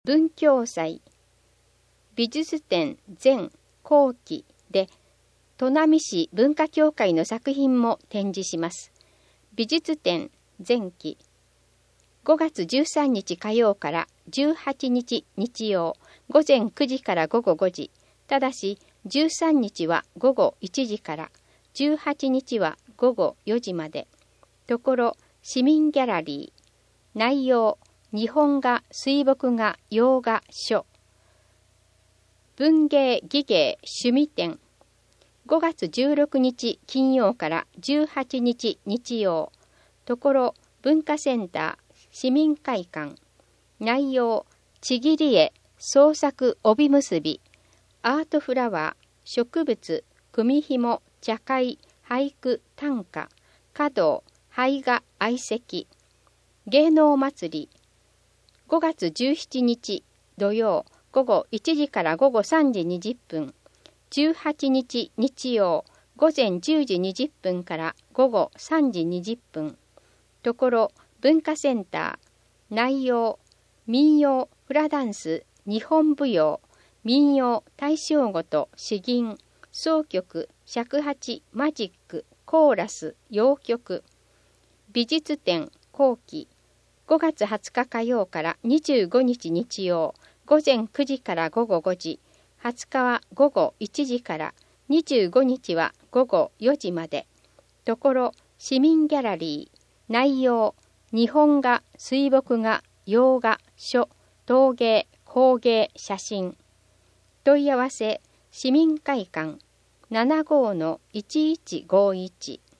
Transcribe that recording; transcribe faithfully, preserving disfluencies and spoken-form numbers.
文教祭美術展前後期で砺波市文化協会の作品も展示します。美術展前期ごがつじゅうさんにち火曜からじゅうはちにち日曜午前くじから午後ごじ、ただしじゅうさんにちは午後いちじからじゅうはちにちは午後よじまで。ところ市民ギャラリー。内容日本画、水墨画、洋画、書。文芸、技芸、趣味展。ごがつじゅうろくにち金曜からじゅうはちにち日曜。ところ文化センター、市民会館。内容ちぎり絵、創作帯結び、アートフラワー、植物、組紐、茶会、俳句、短歌、華道、絵画、愛石。芸能祭り。ごがつじゅうしちにち土曜午後いちじから午後さんじにじゅっぷん、じゅうはちにち日曜午前じゅうじにじゅっぷんから午後さんじにじゅっぷん。ところ文化センター。内容民謡、フラダンス、日本舞踊、民謡、大正琴、詩吟、箏曲、尺八、マジック、コーラス、謡曲。美術展後期ごがつはつか火曜からにじゅうごにち日曜午前くじから午後ごじ、はつかは午後いちじからにじゅうごにちは午後よじまで。ところ市民ギャラリー。内容日本画、水墨画、洋画、書、陶芸、工芸、写真。問い合わせ市民会館 ななごーのいちいちごいち